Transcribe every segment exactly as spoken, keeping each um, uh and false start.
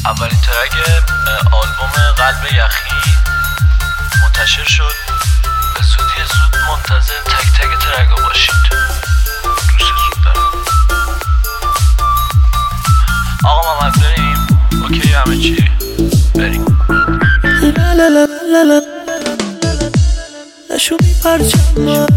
اولین ترک آلبوم قلب یخی منتشر شد. به زودی زود منتظر تک تک ترکا باشید. دوست زود دارم. آقا محمد بریم؟ اوکی همه چی؟ بریم. نشو میپرچم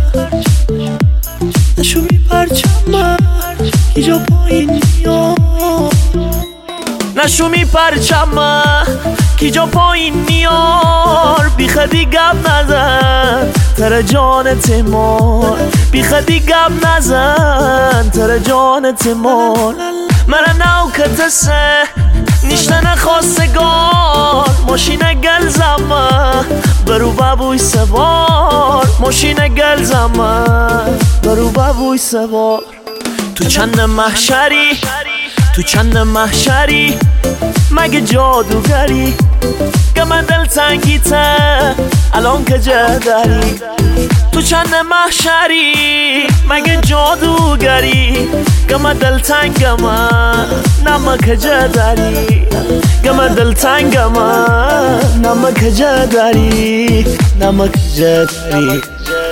نشو میپرچم کی جا پایین میاد نشو میپرچم کی جا پایین میار بی خدی گم نزن تر جان تیمار بی خدی گم نزن تر جان تیمار مرا نو کتسه نیشتن خواستگار ماشین گل زمان برو بابوی سوار ماشین گل زمان برو بابوی سوار تو چند محشری تو چند محشری مگه جادوگری که من دل تنگیته الان که جدری تو چند محشری مگه جادوگری که من دل تنگم نمک جدری که من دل تنگم نمک جدری نمک جدری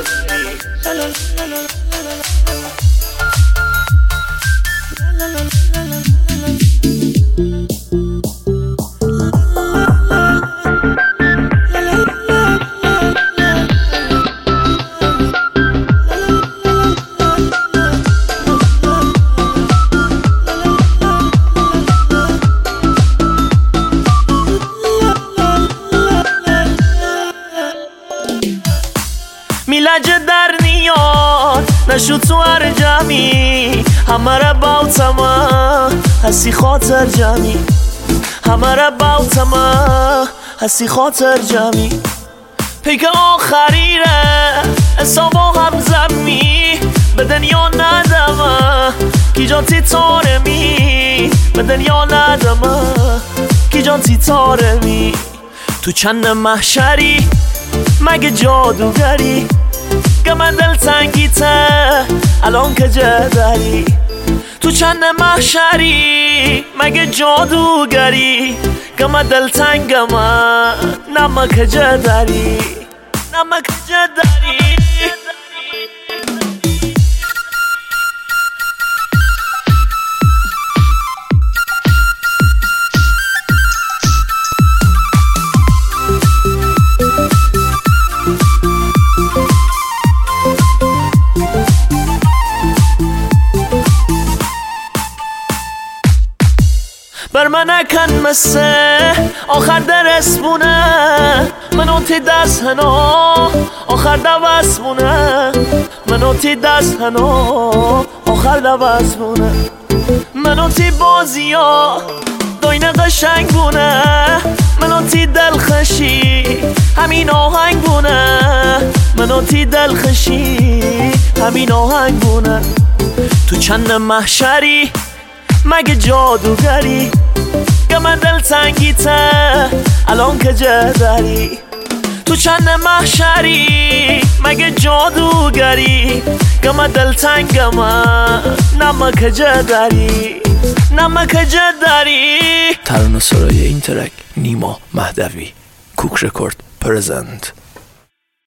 میلجه در نیاد نشو تو هر جمعی همه را باوتما هستی خاطر جمعی همه را باوتما هستی خاطر جمعی پیک آخری ره حسابا هم زمی به دنیا ندمه کی جان تی تاره می به دنیا ندمه کی جان تی تاره می تو چند محشری مگه جادوگری که من دل تنگیته الان که جدری تو چند محشری مگه جادوگری که من دل تنگم نمک جدری نمک جدری بر من نکن مسه آخر درس بونه منو تی دست هنو آخر دوست بونه منو تی دست هنو آخر دوست بونه منو تی بازی ها دوین قشنگ بونه منو تی دل خشی همین آهنگ بونه منو تی دل خشی همین آهنگ بونه تو چند محشری مگه جادوگری که من دل تنگیته الان که جدری تو چند محشری مگه جادوگری که من دل تنگم نمک جدری نمک جدری. ترانه سرای این ترک نیما مهدوی، کوک رکورد پرزنت.